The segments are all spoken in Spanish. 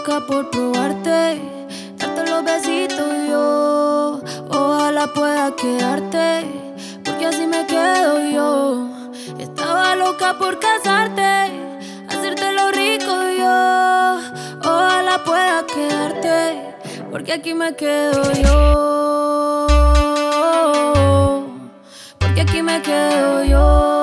loca por probarte, darte los besitos yo. Ojalá pueda quedarte, porque así me quedo yo. Estaba loca por casarte, hacerte lo rico yo. Ojalá pueda quedarte, porque aquí me quedo yo. Porque aquí me quedo yo.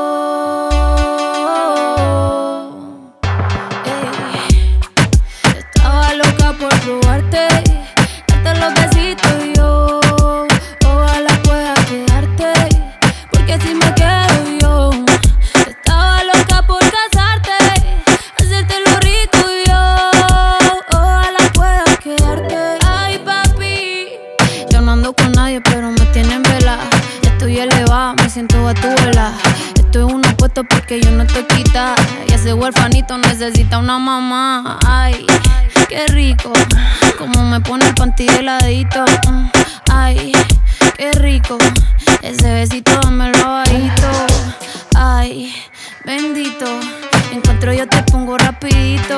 Estaba loca por probarte, darte los besitos yo. Ojalá pueda quedarte, porque así me quedo yo. Estaba loca por casarte, hacerte lo rico yo. Ojalá pueda quedarte. Ay, papi, yo no ando con nadie, pero me tienen vela. Estoy elevada, me siento a tu vela. Estoy en un apuesto porque yo no estoy quita. Y ese huerfanito necesita una mamá. Ay, qué rico, como me pone el panty heladito. Ay, qué rico, ese besito dámelo bajito. Ay, bendito, encuentro yo te pongo rapidito.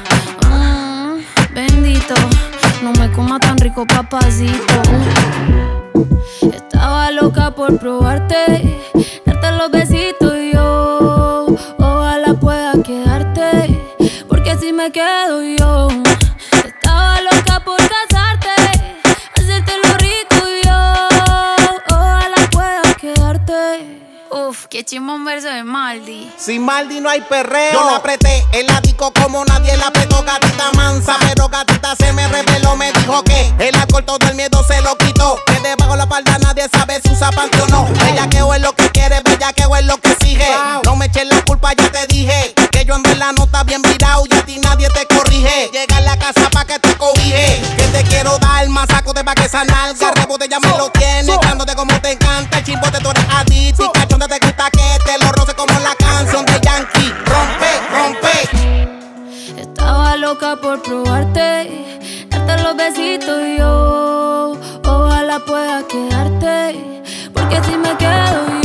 Bendito, no me coma tan rico, papacito. Estaba loca por probarte, darte los besitos yo. Ojalá pueda quedarte, porque así me quedo yo. Estaba loca por casarte, hacerte lo rico yo. Ojalá pueda quedarte. Uf, qué chimón un verso de Maldi. Sin Maldi no hay perreo. Yo la apreté en la disco como nadie la apretó, gatita mansa. Pero gatita se me reveló, me dijo que el alcohol todo el miedo se lo quitó. Que debajo la falda nadie sabe si usa panty o no. Bellaqueo es lo que quiere, bellaqueo es lo que exige. No me eches la culpa, ya te dije que yo en verdad no está bien virado y a ti nadie te corrige. Llega a la casa pa' que te cobije, que te quiero dar más saco de pa' que esa nalga. Rebote ya me lo tienes, dándote como te encanta. El chimbote tú eres adicto y cachonde te gusta que te lo roce como la canción de Yankee. Rompe, rompe. Estaba loca por probarte, darte los besitos yo. Ojalá pueda quedarte, porque así me quedo yo.